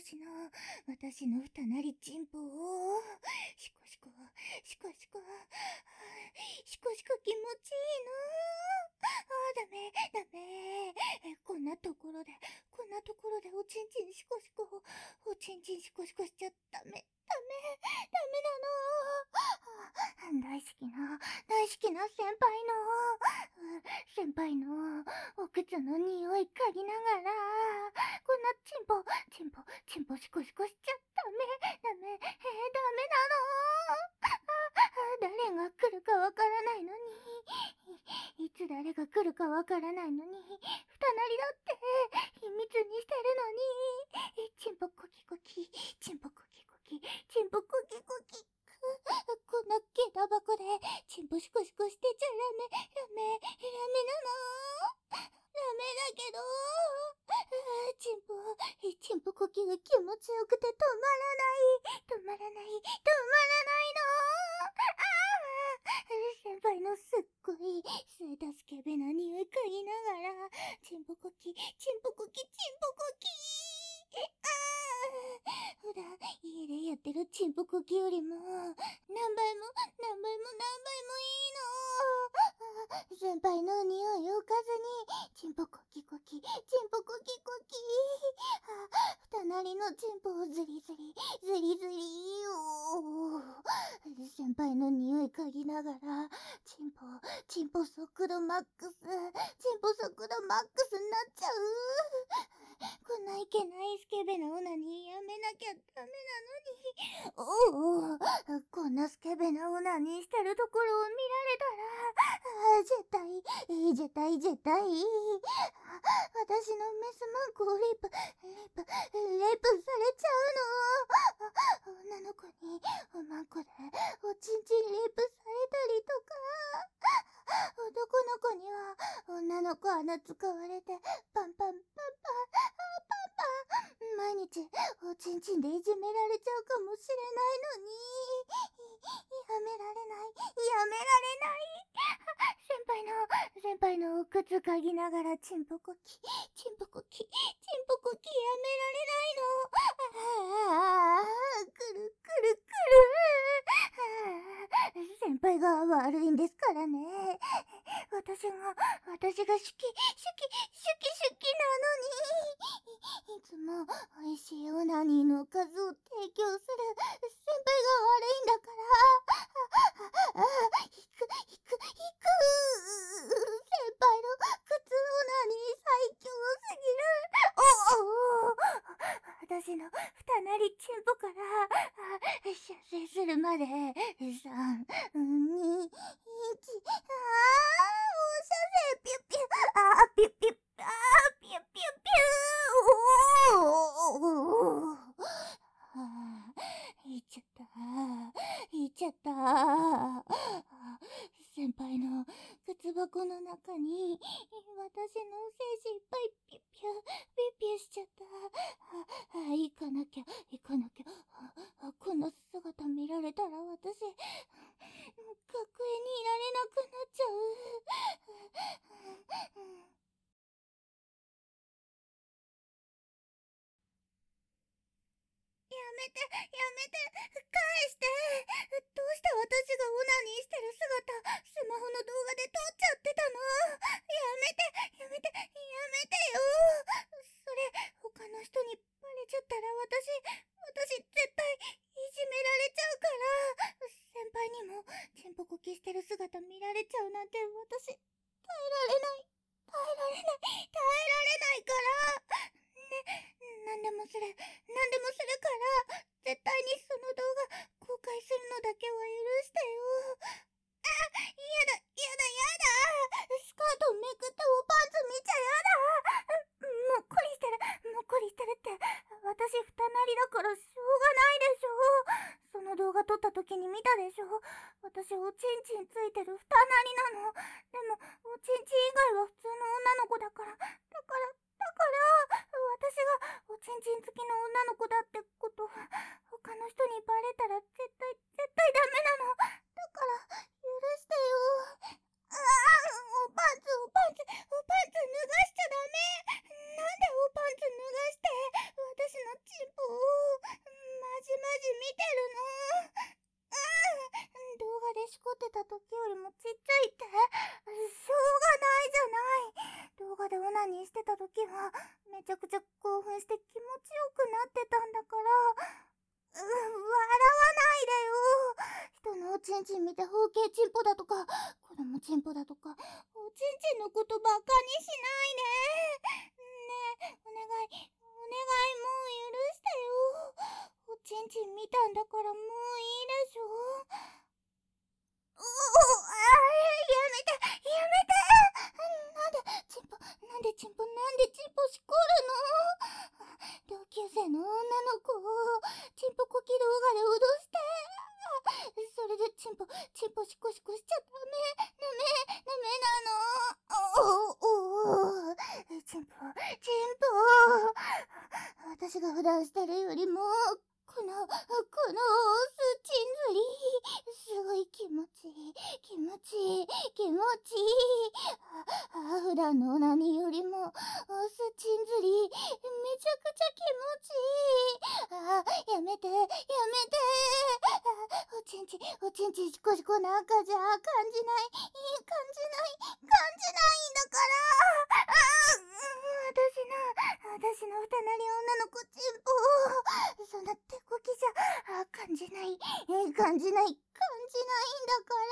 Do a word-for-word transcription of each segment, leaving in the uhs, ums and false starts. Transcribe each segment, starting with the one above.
私の、私のふたなりチンポを、シコシコ、シコシコ、シコシコ気持ちいいの。あー、ダメ、ダメ。え、こんなところで、こんなところでおちんちんシコシコ、おちんちんシコシコしちゃダメ、ダメ、ダメなの。大好きな、大好きな先輩の、先輩のお靴の匂い嗅ぎながら、こんなチンポ、チンポ、チンポシコシコしちゃダメ、ダメ、えー、ダメなの。誰が来るかわからないのに、いつ誰が来るかわからないのに、ふたなりだって秘密にしてるのに、チンポコキコキ、チンポコキコキ、チンポコキコキ。こんな下駄箱でチンポシコシコしてちゃダメ、ダメ、ダメなの。ダメだけど、チンポ、チンポコキが気持ちよくて止まらない、止まらない、止まらないの。先輩のすっごいスーダスケベな匂い嗅ぎながら、チンポコキ、チンポコキ、チンポコキ。普段家でやってるチンポコキよりも何倍も何倍も何倍もいいの。先輩の匂いを嗅ずにチンポコキコキ、チンポコキコキ。ふたなりのチンポをズリズリズリズリお先輩の匂い嗅ぎながら、チンポチンポ速度マックス、チンポ速度マックスになっちゃう。こんないけないスケベなオナニーやめなきゃダメなのに。おお、こんなスケベなオナニーしてるところを見られたら、絶対、絶対、絶対、私のメスマンコをレイプ、レイプ、レイプされちゃうの。女の子におまんこでおちんちんレイプされたりとか、男の子には女の子穴使われてパンパンパンパンパンパン毎日おちんちんでいじめられちゃうかもしれないのに、やめられない、やめられない。先輩の先輩のお靴嗅ぎながらチンポコキ、チンポコキ、チンポコキ、やめられないの。ああ、くるくるくる。先輩が悪いんですからね。私が、私が好き、好き、好き、好きなのに。いつも美味しいオナニーの数を提供する先輩が悪いんだから。ああ、引く、引く、引く。先輩の靴オナニー最強すぎる。おお、私のふたなりチンポから射精するまでさん、に、いち、ああ、射精ピュッピュッ、あーピュッピュッ、あーピュッピュッピュッ、おお、いっちゃった、いっちゃった。先輩の靴箱の中に私の精子いっぱいピュッピュッピュッピュッしちゃった。あ、行かなきゃ行かなきゃ。あ、こんな姿見られたら私学園にいられなくなっちゃう。やめて、やめて、返して。どうして私がオナニーしてる姿、スマホの動画で撮っちゃってたの。やめて、やめて、やめてよ。それ、他の人にバレちゃったら私、私絶対いじめられちゃうから。先輩にも、チンポコキしてる姿見られちゃうなんて私、耐えられない。耐えられない。耐えられないから。ね、なんでもする、なんでもするから、絶対にその動画公開するのだけは許してよ。あ、やだ、やだ、やだ。スカートめくっておパンツ見ちゃやだ。もっこりしてる、もっこりしてるって。私ふたなりだからしょうがないでしょ。その動画撮った時に見たでしょ。私おちんちんついてるふたなりなの。でもおちんちん以外は普通の女の子だから、だから、だから、私がおちんちん付きの女の子だってこと他の人にバレたら絶対絶対ダメなの。だから許してよ。ああ、おパンツおパンツおパンツ脱がしちゃダメ。なんでおパンツ脱がして私のチンポを時よりもちっちゃいって、しょうがないじゃない。動画でオナニーしてた時はめちゃくちゃ興奮して気持ちよくなってたんだから、う笑わないでよ。人のおちんちん見て包茎チンポだとか子供チンポだとかおちんちんのことばかにしないで。ねえ、お願いお願い、もう許してよ。おちんちん見たんだからもういいでしょ。おお、あー、やめてやめて。なんでチンポなんでチンポなんでチンポしこるの。同級生の女の子をチンポこき動画で脅して、それでチンポチンポシコシコしちゃダメダメダメなの。おおお、チンポチンポ、私が普段してるよりもこのこのスチンズリすごい気持ちいい気持ちいい気持ちいい。ああ、普段のオナニーよりもスチンズリめちゃくちゃ気持ちいい。ああ、やめてやめて。あ、おちんちおちんちシコシコなんかじゃ感じない感じない感じないんだから。ああ、私の私の二なり女の子チンポ、そんな手こきじゃあ感じない感じない感じないんだから。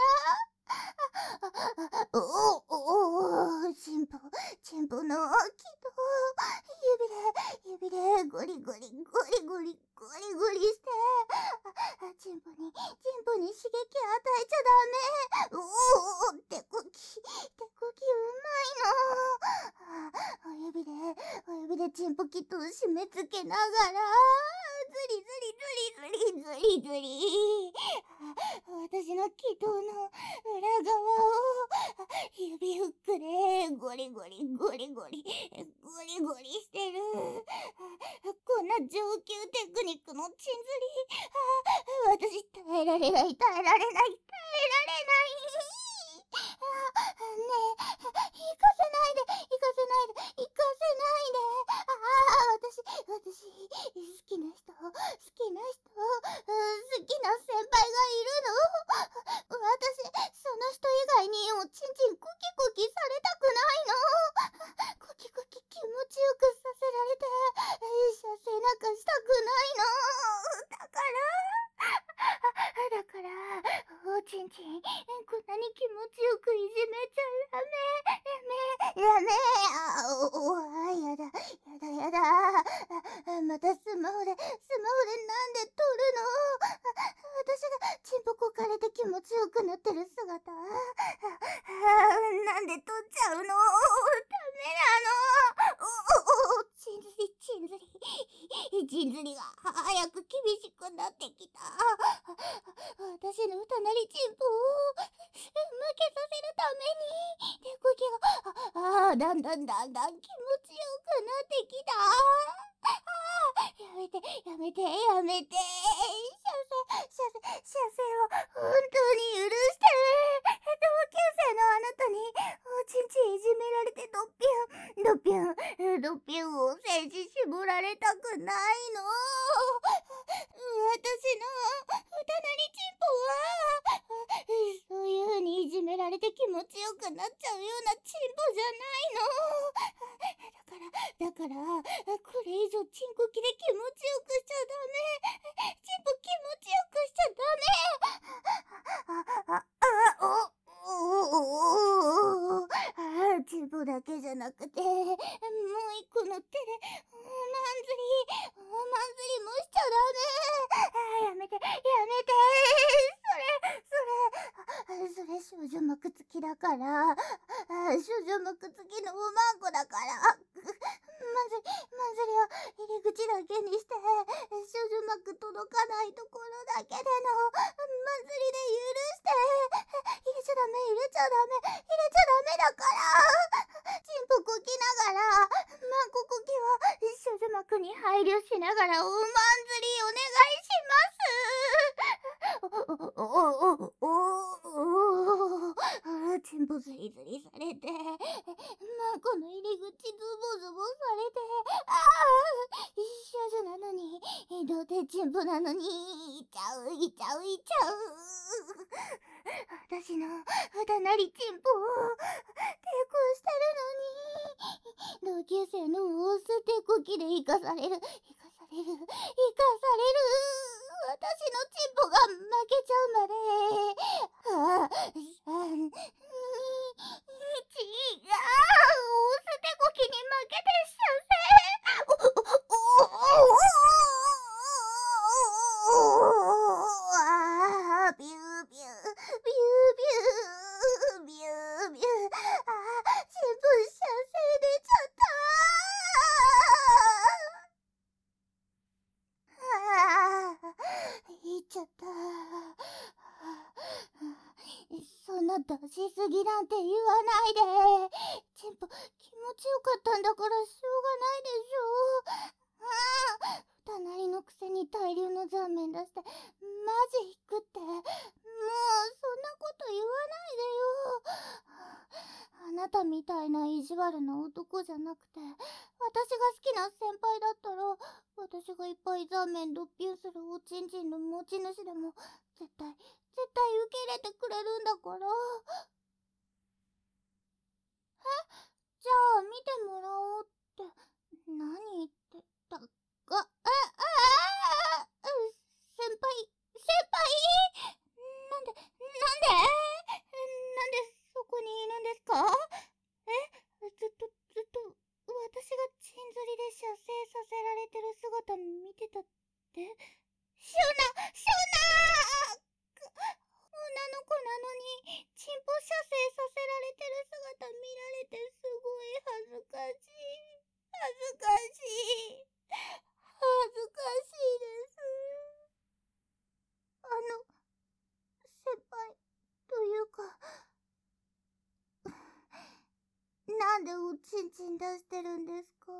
おおおお、チンポチンポの気道、指で指でゴリゴリゴリゴリゴリゴリして、チンポにチンポに刺激与えちゃダメ。おお、手こき手こきうまいの。お指でお指でチンポキットを締め付けながらズリズリズリズリズリズリ、私の気道の裏側を指フックでゴリゴリゴリゴリゴリゴリしてる。こんな上級テクニックのチンズリ、私耐えられない耐えられない耐えられない。あ、ねえ、行かせないで行かせないで行かせないで。ああ、私私好きな人好きな人好きな先輩がいるの。私その人以外におちんちんコキコキされたくないの。コキコキ気持ちよくさせられて射精なんかしたくないの。だからだからおちんちんこんなに気持ちよくいじめちゃダメダメダメ。あおあ、やだやだやだ。あ、またスマホでスマホでなんで撮るの。私がチンポこかれて気持ちよくなってる姿、あなんで撮っちゃうの。ダメなの。おおお、チンズリチンズリチンズリが早く厳しくなってきた。私の二なりチンポを負けさせるために手こきがああだんだんだんだん気持ちよくなってきた。あやめてやめてやめて。射精射精射精を本当に許して。同級生のあなたにおちんちんいじめられてドッピュンドッピュンドッピュンを精子絞られたくないの。私の二なりチンポはそういう風にいじめられて気持ちよくなっちゃうようなチンポじゃないの。だからだからこれ以上チンコキで気持ちよくしちゃダメ。チンポ気持ちよくしちゃダメ。あああおおおお、あチンポだけじゃなくてもう一個の手でマンズリマンズリもしちゃダメ。あやめてやめて。それそれそれ少女膜付きだから。あ少女膜付きのおまんこだから。マンズリマンズリは入り口だけにして少女膜届かないところだけでのマンズリで許して。入れちゃダメ入れちゃダメ入れちゃダメだから。チンポこきながらマンコこきは少女膜に配慮しながらおまんずりお願いします。おおおおおおおチンポズリズリされて、マコの入り口ズボズボされて、ああ少女なのに、童貞チンポなのに、いちゃう、いちゃう、いちゃう。私のうだなりチンポを抵抗してるのに、同級生の大捨てこきで生かされる、生かされる、生かされる。私のチンポが負けちゃうまで。ああ、さん、に、いち、ああ、大捨てこきに負けてしゃせ。お、お、お、お、ああ、ビュービュー、ビュービュー、ビュービュー。ああ、全部射精出ちゃった。ああ、言っちゃった。そんな出しすぎなんて言わないで。チンポ気持ちよかったんだからしょうがないでしょ。ああ、隣のくせに大量の残面出して、マジ引くって。もうそんなこと言わないでよ。あなたみたいな意地悪な男じゃなくて、私が好きな先輩だったら、私がいっぱい残面ドッピンするおちんちんの持ち主でも、絶対、絶対受け入れてくれるんだから。え、じゃあ見てもらおうって、何言ってたか、あ、ああ、先輩、先輩なんで、なんでなんでそこにいるんですか？え、ずっと、ずっと、私がチンズリで射精させられてる姿見てたって？シュナ、シュナー！女の子なのに、チンポ射精させられてる姿見られてすごい恥ずかしい。恥ずかしい。恥ずかしいです。あの、先輩、というか、なんでおちんちん出してるんですか？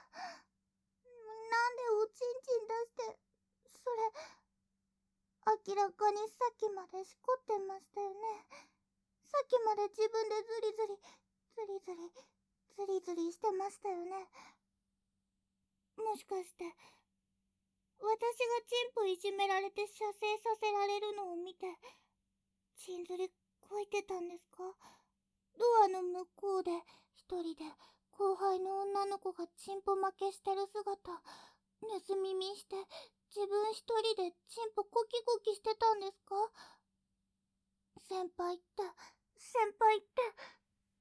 なんでおちんちん出して、それ、明らかにさっきまでしこってましたよね。さっきまで自分でズリズリ、ズリズリ、ズリズリしてましたよね。もしかして、私がチンポいじめられて射精させられるのを見て、チンズリこいてたんですか？ドアの向こうで一人で後輩の女の子がチンポ負けしてる姿盗み見して、自分一人でチンポコキコキしてたんですか？先輩って、先輩って、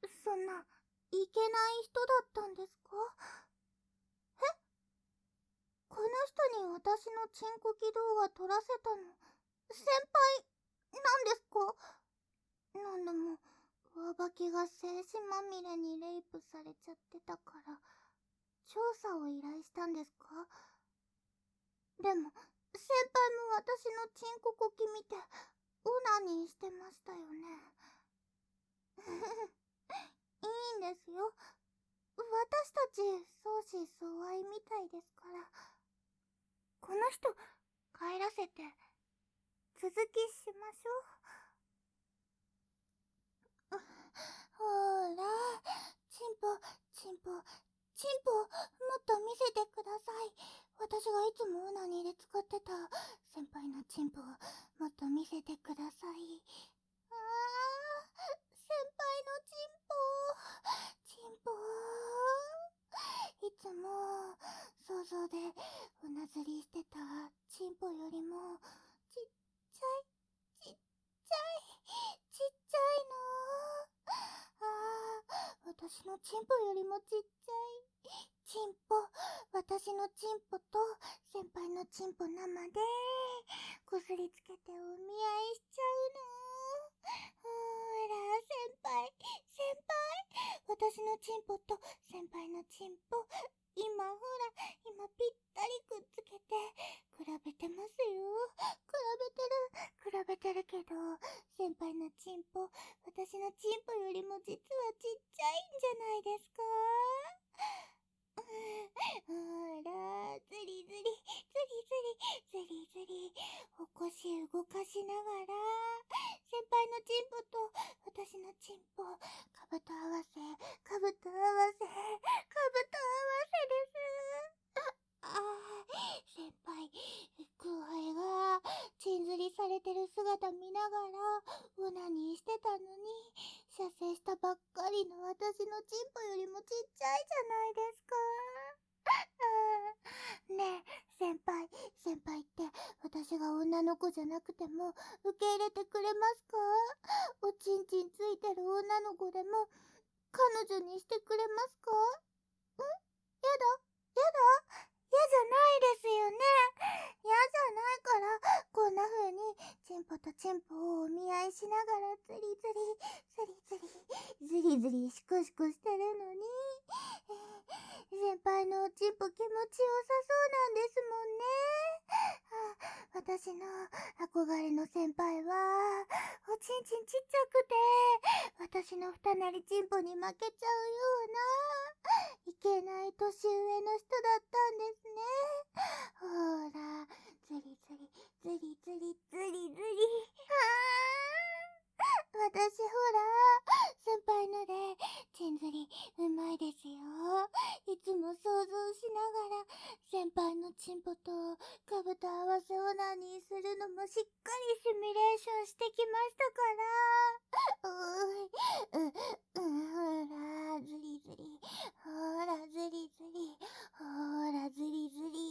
そんないけない人だったんですか？え？この人に私のチンコキ動画撮らせたの、先輩なんですか？なんでも、上履きが精子まみれにレイプされちゃってたから、調査を依頼したんですか？でも、先輩も私のチンココキ見て、オナニーしてましたよね。いいんですよ。私たち相思相愛みたいですから。この人帰らせて続きしましょう。ほら、チンポチンポチンポ、もっと見せてください。私がいつもオナニーで使ってた先輩のチンポをもっと見せてください。あー、先輩のチンポチンポいつも想像でうなずりしてたチンポよりもちっちゃいちっちゃいちっちゃいの。あー、私のチンポよりもちっちゃいチンポ、私のチンポと先輩のチンポ生でこすりつけてお見合いしちゃうの。ほーら、先輩、先輩、私のチンポと先輩のチンポ、今ほら、今ぴったりくっつけて比べてますよ。比べてる、比べてるけど、先輩のチンポ、私のチンポよりも実はちっちゃいんじゃないですか？ ほら、ずりずり、ずりずり、ずりずり、お腰動かしながら、先輩のチンポと私のチンポ、かぶと合わせ、かぶと合わせ、かぶと合わせです。ああ、先輩、空杯がチンずりされてる姿見ながら、オナニーしてたのに、射精したばっかりの私のチンポよりもちっちゃいじゃないですか。あーねえ、先輩、先輩って私が女の子じゃなくても受け入れてくれますか？おちんちんついてる女の子でも彼女にしてくれますか？ん？やだ？やだ？嫌じゃないですよね。嫌じゃないから、こんな風にチンポとチンポをお見合いしながらズリズリ、ズリズリ、ズリズリシクシクしてるのに、先輩のおチンポ気持ちよさそうなんですもんね。あ、私の憧れの先輩は、おちんちんちっちゃくて、私の二なりチンポに負けちゃうような、いけない年上の人だったんですね。ほら、ズリズリ、ズリズリ、ズリズリ。あー、私ほら、先輩ので、チンズリ、うまいですよ。いつも想像しながら、先輩のチンポとカブと合わせオナニーするのもしっかりシミュレーションしてきましたから。うーい、う、う、ほら、ズリズリ、ほら、ズリズリ、ほら、ズリズリ。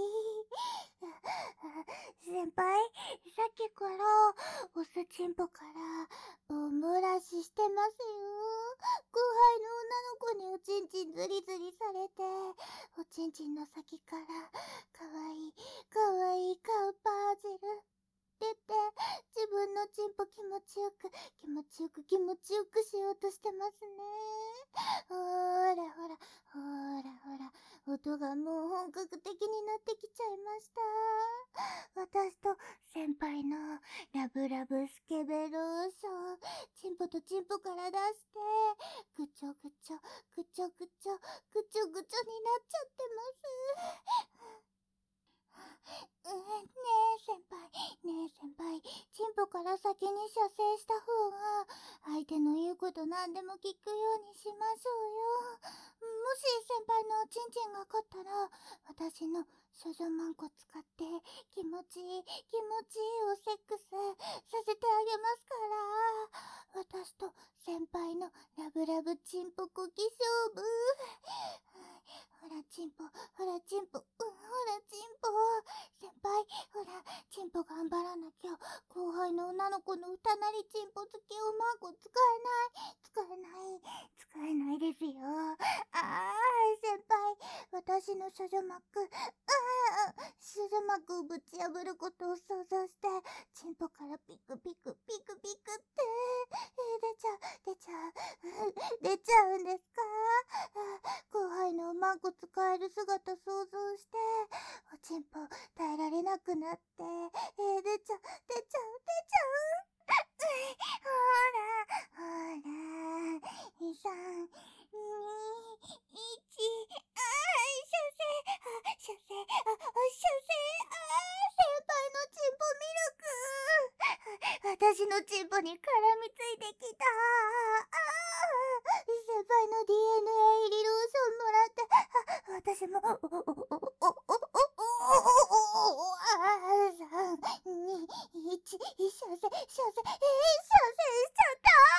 先輩、さっきから、オスチンポから、おもらししてますよ。後輩の女の子におちんちんズリズリされて、おちんちんの先から、かわいい、かわいいカウパージェル。出て、自分のチンポ気持ちよく、気持ちよく気持ちよくしようとしてますね。ほーらほら、ほーらほら、音がもう本格的になってきちゃいました。私と先輩のラブラブスケベローション、チンポとチンポから出して、ぐちょぐちょ、ぐちょぐちょ、ぐちょぐちょになっちゃってます。うん、ねえ先輩、ねえ先輩、チンポから先に射精した方が、相手の言うこと何でも聞くようにしましょうよ。もし先輩のおちんちんが勝ったら、私の処女マンコ使って気持ちいい、気持ちいいおセックスさせてあげますから。私と先輩のラブラブチンポコキ勝負。ほらチンポ、ほらチンポ、うん、ほらチンポ。先輩、ほら、チンポ頑張らなきゃ。後輩の女の子の二なりチンポ付きおまんこ使えない。使えない。使えないですよ。あー、先輩、私の処女膜、あー、処女膜をぶち破ることを想像して、チンポからピクピク、ピクピクって、えー、出ちゃう、出ちゃう、出ちゃうんですか？後輩のおまんこ使える姿想像して、おちんぽ耐えられなくなって、えー、出ちゃう、出ちゃう、出ちゃう。ほら、ほら、さん、に、いち、あー、射精、あ、射精、あ、射精、あー、先輩のチンポミルク。私のチンポに絡みついてきた。あー、先輩の ディーエヌエー 入りローションもらって、あ、私も、お、お、お、お、お、お、お、お、あー、さん、に、いち、射精、射精、えー、射精しちゃった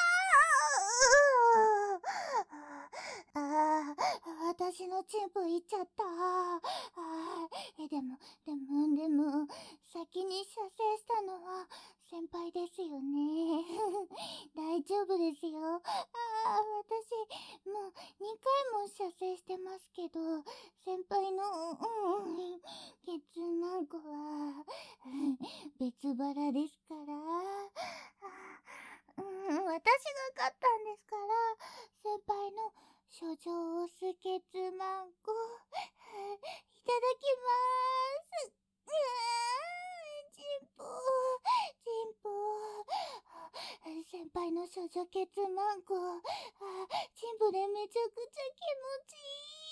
。ああ、私のチンポいっちゃった。ああ、え、でも、でも、でも、先に射精したのは先輩ですよね。大丈夫ですよ。ああ、私、もうにかいも射精してますけど、先輩の、うん、ケツマンコは、別腹ですから。うん、私が勝ったんですから、先輩の処女オスケツマンコ、いただきまーす。うーん、チンポ、チンポ。先輩の処女ケツマンコ、あ、チンポでめちゃくちゃ気持ちいい。あ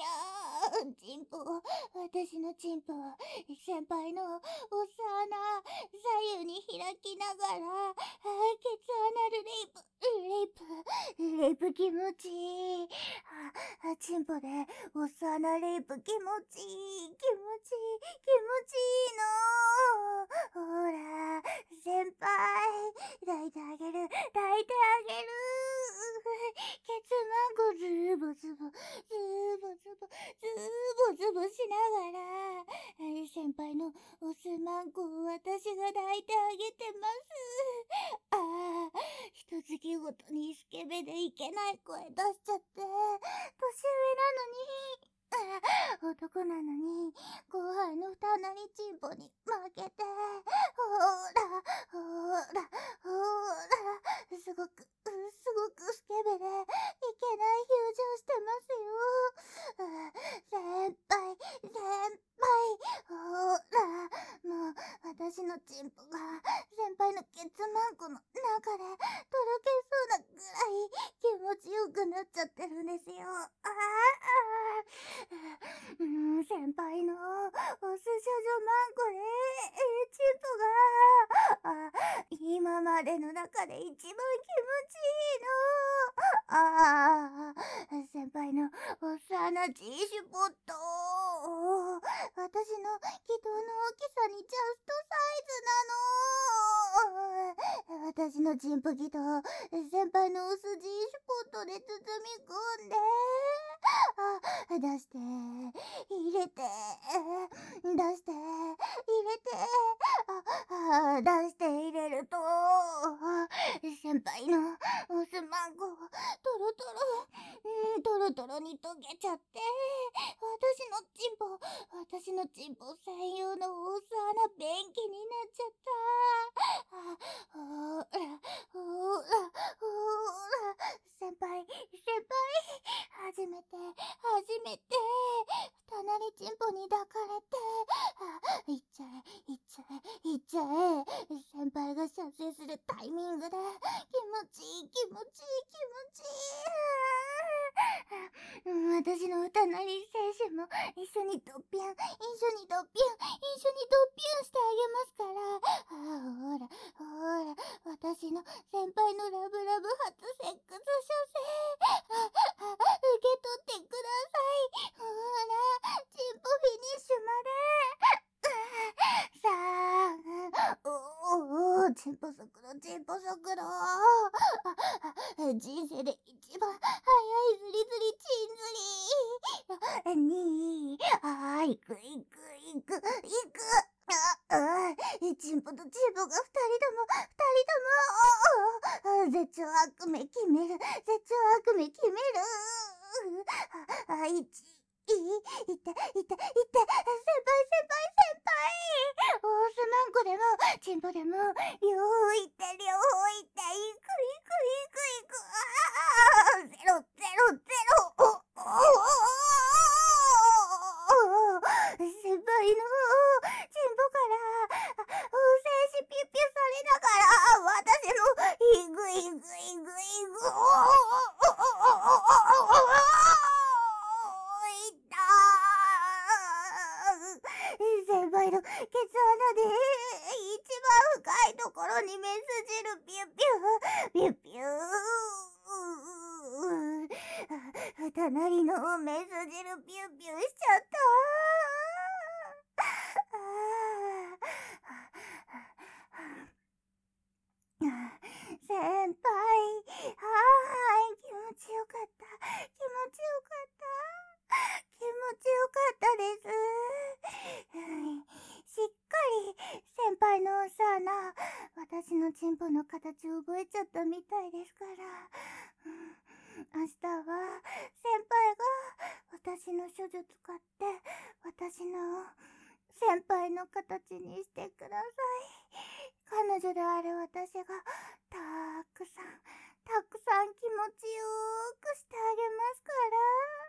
ー、チンポ、私のチンポ、先輩のお巣穴、左右に開きながら、あケツアナルレイプ、レイプ、レイプ気持ちいい。あ、チンポでお巣穴レイプ気持ちいい、気持ちいい、気持ちいいの。ほら、先輩、抱いてあげる、抱いてあげる。ケツマンコズボズボ、ズボズボ、ズボズボしながら、先輩のオスマンコを私が抱いてあげてます。ああ、一月ごとにスケベでいけない声出しちゃって、年上なのに、あ男なのに、後輩の二穴にチンポに負けて、ほら、ほら、ほら、すごく、すごくスケベで、いけない表情してますよ。先輩、先輩、ほら、もう、私のチンポが、先輩のケツマンコの中で、とろけそうなぐらい、気持ちよくなっちゃってるんですよ。ああ、うん、先輩の、オス少女マンコで、チンポが、あ、今までの中で一番気持ちいいの。ああ、先輩のおっさな G シュポット。私の気筒の大きさにジャストサイズなの。私のチンポ気筒、先輩のオス G シュポットで包み込んで、あ、出して、入れて、出して、入れて、あ、あ、出して入れると、先輩のオスマンコ、トロトロ、うん、トロトロに溶けちゃって、私のチンポ、私のチンポ専用のオス穴便器になっちゃった。あ、ほら、ほら、ほら、先輩、先輩、初めて、初めて、二人チンポに抱かれて、あ、いっちゃえ、いっちゃえ、いっちゃえ、先輩が射精するタイミングで、気持ちいい、気持ちいい、気持ちいい。うん、私の歌なり選手も一緒にドッピュン、一緒にドッピュン、一緒にドッピュンしてあげますから。あ、ほら、ほら、私の先輩のラブラブ初セックス射精。あ、あ、受け取ってください。ほら、チンポフィニッシュまで。さあ、おお、チンポ速度、チンポ速度。あ、あ、人生で一番速いズリズリチンズリ。にあ、行く行く行く行く。あ、あ、チンポとチンポが二人とも、二人とも、絶頂悪夢決める、絶頂悪夢決める。あ、あ、いち、い、いて、いて、いて、先輩、先輩、先輩。オースマンコでも、チンポでも、両方行って、両方行って、行く、行く、行く、行く。ああ、ゼロ、ゼロ、ゼロ。お、お、お、お、先輩の、チンポから、お精子ピュッピュされながら、私も、行く、行く、行く、行く。お、お、お、お、お、お、お、お、いったー。先輩のケツ穴で一番深いところにメス汁ピュッピュッピュッピュー。隣のメス汁ピュッピュッしちゃったー。先輩、はーい、気持ちよかった、気持ちよかった。気持ちよかったです。しっかり先輩のおさな、私のチンポの形を覚えちゃったみたいですから、明日は先輩が私の処女使って私の先輩の形にしてください。彼女である私がたくさんたくさん気持ちよくしてあげますから。